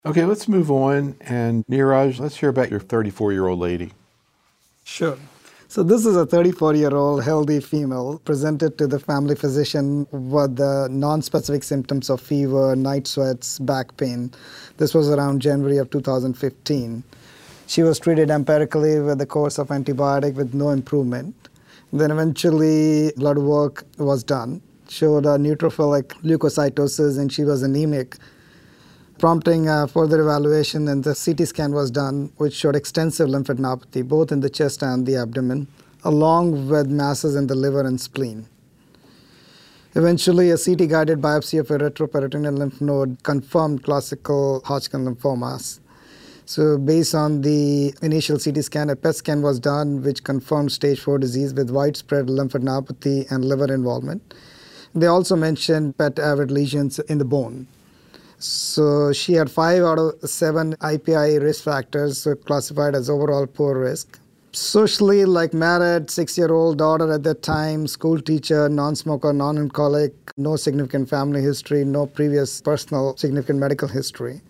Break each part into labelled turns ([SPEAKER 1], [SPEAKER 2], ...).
[SPEAKER 1] Okay, let's move on. And Neeraj, let's hear about your 34-year-old lady.
[SPEAKER 2] Sure. So this is a 34-year-old healthy female presented to the family physician with the non-specific symptoms of fever, night sweats, back pain. This was around January of 2015. She was treated empirically with a course of antibiotic with no improvement. Then eventually blood work was done, showed a neutrophilic leukocytosis, and she was anemic, prompting further evaluation, and the CT scan was done, which showed extensive lymphadenopathy, both in the chest and the abdomen, along with masses in the liver and spleen. Eventually, a CT-guided biopsy of a retroperitoneal lymph node confirmed classical Hodgkin lymphomas. So based on the initial CT scan, a PET scan was done, which confirmed stage 4 disease with widespread lymphadenopathy and liver involvement. They also mentioned PET avid lesions in the bone. So she had 5 out of 7 IPI risk factors, so classified as overall poor risk. Socially, like married, 6-year-old daughter at that time, school teacher, non-smoker, non-alcoholic, no significant family history, no previous personal significant medical history.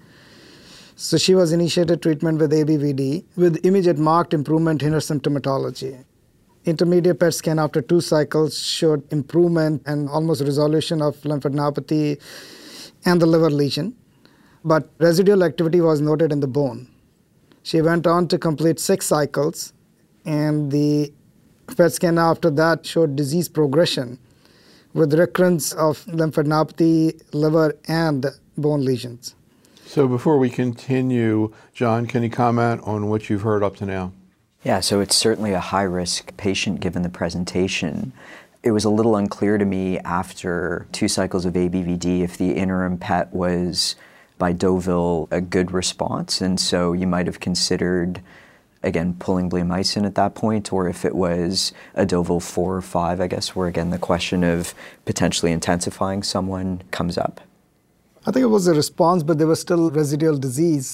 [SPEAKER 2] So she was initiated treatment with ABVD with immediate marked improvement in her symptomatology. Intermediate PET scan after 2 cycles showed improvement and almost resolution of lymphadenopathy and the liver lesion, but residual activity was noted in the bone. She went on to complete 6 cycles, and the PET scan after that showed disease progression with recurrence of lymphadenopathy, liver, and bone lesions.
[SPEAKER 1] So before we continue, John, can you comment on what you've heard up to now?
[SPEAKER 3] Yeah, so it's certainly a high-risk patient given the presentation. It was a little unclear to me after 2 cycles of ABVD if the interim PET was by Deauville a good response, and so you might have considered, again, pulling bleomycin at that point, or if it was a Deauville 4 or 5, I guess, where again the question of potentially intensifying someone comes up.
[SPEAKER 2] I think it was a response, but there was still residual disease.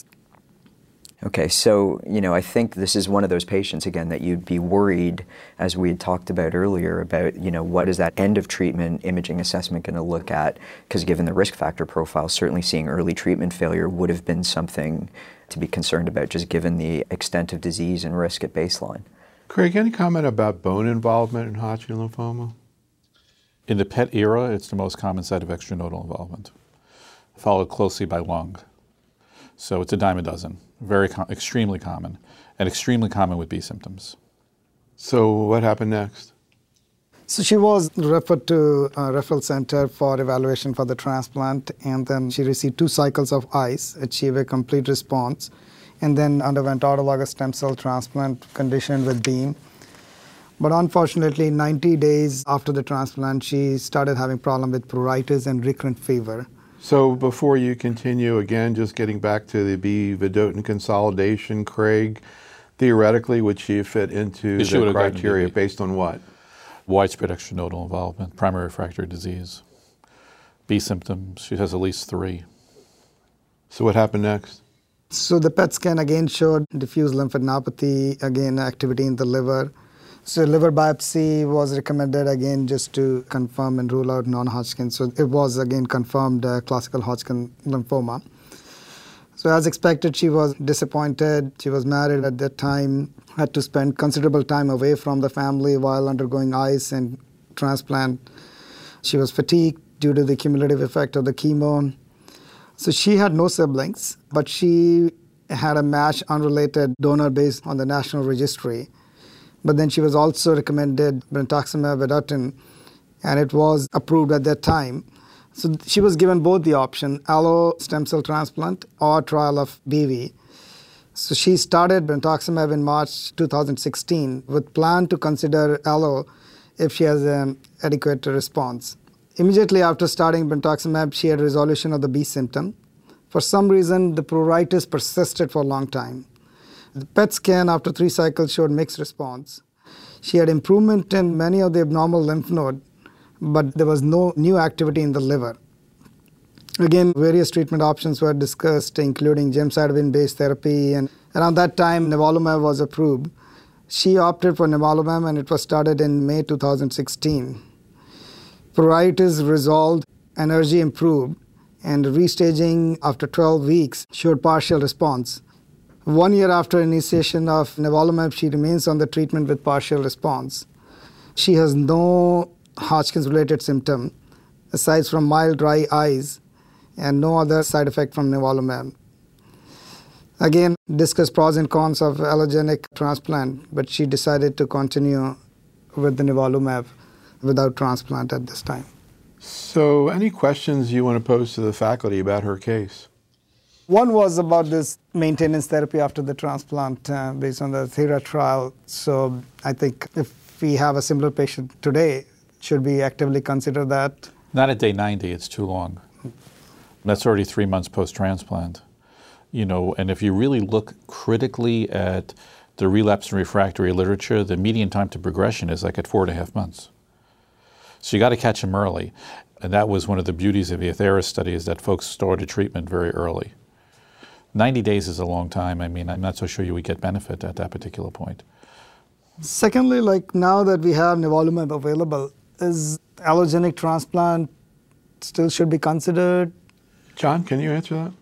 [SPEAKER 3] Okay, so, I think this is one of those patients, again, that you'd be worried, as we had talked about earlier, about, what is that end of treatment imaging assessment going to look at? Because given the risk factor profile, certainly seeing early treatment failure would have been something to be concerned about, just given the extent of disease and risk at baseline.
[SPEAKER 1] Craig, any comment about bone involvement in Hodgkin lymphoma?
[SPEAKER 4] In the PET era, it's the most common site of extranodal involvement, followed closely by lung. So it's a dime a dozen. Extremely common, and extremely common with B symptoms.
[SPEAKER 1] So what happened next?
[SPEAKER 2] So she was referred to a referral center for evaluation for the transplant, and then she received 2 cycles of ICE, achieved a complete response, and then underwent autologous stem cell transplant conditioned with BEAM. But unfortunately, 90 days after the transplant, she started having problem with pruritus and recurrent fever.
[SPEAKER 1] So before you continue, again, just getting back to the B vedotin consolidation, Craig, theoretically, would she fit into the criteria based on what?
[SPEAKER 4] Widespread extranodal involvement, primary refractory disease. B symptoms, she has at least 3.
[SPEAKER 1] So what happened next?
[SPEAKER 2] So the PET scan again showed diffuse lymphadenopathy, again activity in the liver. So liver biopsy was recommended again just to confirm and rule out non-Hodgkin. So it was again confirmed classical Hodgkin lymphoma. So as expected, she was disappointed. She was married at that time, had to spend considerable time away from the family while undergoing ICE and transplant. She was fatigued due to the cumulative effect of the chemo. So she had no siblings, but she had a match unrelated donor based on the National Registry. But then she was also recommended brentuximab vedotin, and it was approved at that time. So she was given both the option, allo stem cell transplant or trial of BV. So she started brentuximab in March 2016 with plan to consider allo if she has an adequate response. Immediately after starting brentuximab, she had resolution of the B symptom. For some reason, the pruritus persisted for a long time. The PET scan after 3 cycles showed mixed response. She had improvement in many of the abnormal lymph node, but there was no new activity in the liver. Again, various treatment options were discussed, including gemcitabine-based therapy, and around that time, nivolumab was approved. She opted for nivolumab, and it was started in May 2016. Pruritus resolved, energy improved, and restaging after 12 weeks showed partial response. 1 year after initiation of nivolumab, she remains on the treatment with partial response. She has no Hodgkin's-related symptom, aside from mild dry eyes, and no other side effect from nivolumab. Again, discuss pros and cons of allogeneic transplant, but she decided to continue with the nivolumab without transplant at this time.
[SPEAKER 1] So any questions you want to pose to the faculty about her case?
[SPEAKER 2] One was about this maintenance therapy after the transplant based on the THERA trial. So I think if we have a similar patient today, should we actively consider that?
[SPEAKER 4] Not at day 90, it's too long. That's already 3 months post-transplant. And if you really look critically at the relapse and refractory literature, the median time to progression is like at 4.5 months. So you got to catch them early. And that was one of the beauties of the THERA study, is that folks started treatment very early. 90 days is a long time. I mean, I'm not so sure you would get benefit at that particular point.
[SPEAKER 2] Secondly, now that we have nivolumab available, is allogenic transplant still should be considered?
[SPEAKER 1] John, can you answer that?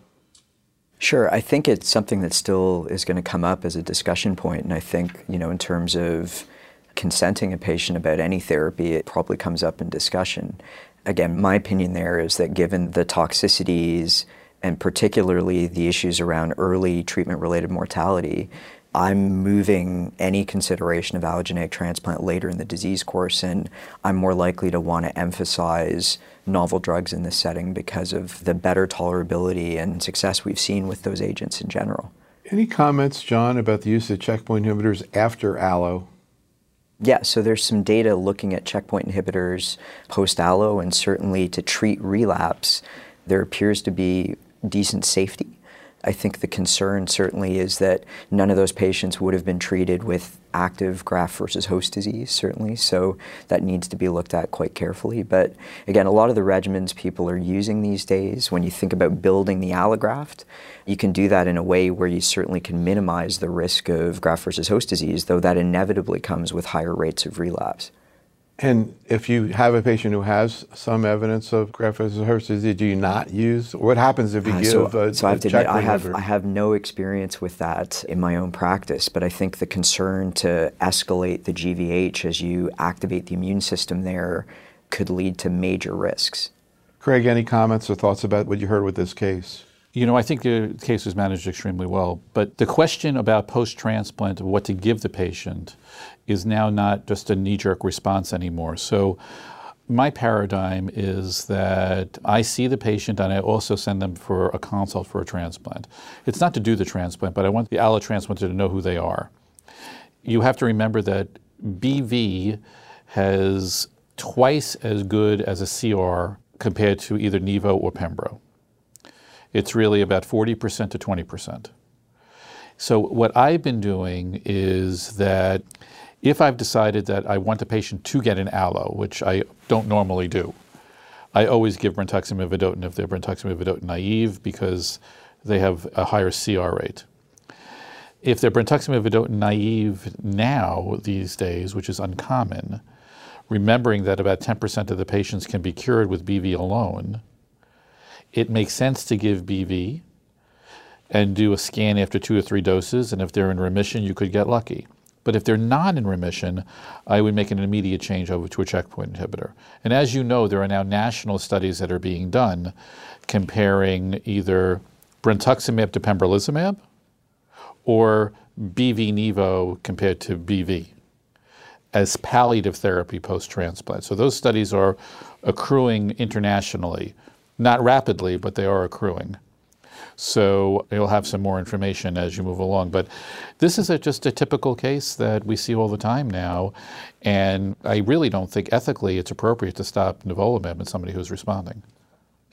[SPEAKER 3] Sure. I think it's something that still is going to come up as a discussion point. And I think, in terms of consenting a patient about any therapy, it probably comes up in discussion. Again, my opinion there is that given the toxicities and particularly the issues around early treatment-related mortality, I'm moving any consideration of allogeneic transplant later in the disease course, and I'm more likely to want to emphasize novel drugs in this setting because of the better tolerability and success we've seen with those agents in general.
[SPEAKER 1] Any comments, John, about the use of checkpoint inhibitors after allo?
[SPEAKER 3] Yeah, so there's some data looking at checkpoint inhibitors post-allo, and certainly to treat relapse, there appears to be decent safety. I think the concern certainly is that none of those patients would have been treated with active graft versus host disease, certainly, so that needs to be looked at quite carefully. But again, a lot of the regimens people are using these days, when you think about building the allograft, you can do that in a way where you certainly can minimize the risk of graft versus host disease, though that inevitably comes with higher rates of relapse.
[SPEAKER 1] And if you have a patient who has some evidence of graft versus host disease, do you not use? What happens if you give a
[SPEAKER 3] So I have to admit,
[SPEAKER 1] inhibitor?
[SPEAKER 3] I have no experience with that in my own practice, but I think the concern to escalate the GVH as you activate the immune system there could lead to major risks.
[SPEAKER 1] Craig, any comments or thoughts about what you heard with this case?
[SPEAKER 4] I think the case was managed extremely well. But the question about post-transplant, of what to give the patient, is now not just a knee-jerk response anymore. So my paradigm is that I see the patient and I also send them for a consult for a transplant. It's not to do the transplant, but I want the allotransplanter to know who they are. You have to remember that BV has twice as good as a CR compared to either Nivo or Pembro. It's really about 40% to 20%. So what I've been doing is that if I've decided that I want the patient to get an allo, which I don't normally do, I always give brentuximab vedotin if they're brentuximab vedotin naive, because they have a higher CR rate. If they're brentuximab vedotin naive now, these days, which is uncommon, remembering that about 10% of the patients can be cured with BV alone, it makes sense to give BV and do a scan after 2 or 3 doses, and if they're in remission, you could get lucky. But if they're not in remission, I would make an immediate change over to a checkpoint inhibitor. And as you know, there are now national studies that are being done comparing either brentuximab to pembrolizumab or BV-Nivo compared to BV as palliative therapy post-transplant. So those studies are accruing internationally. Not rapidly, but they are accruing. So you'll have some more information as you move along. But this is just a typical case that we see all the time now. And I really don't think ethically it's appropriate to stop nivolumab in somebody who's responding.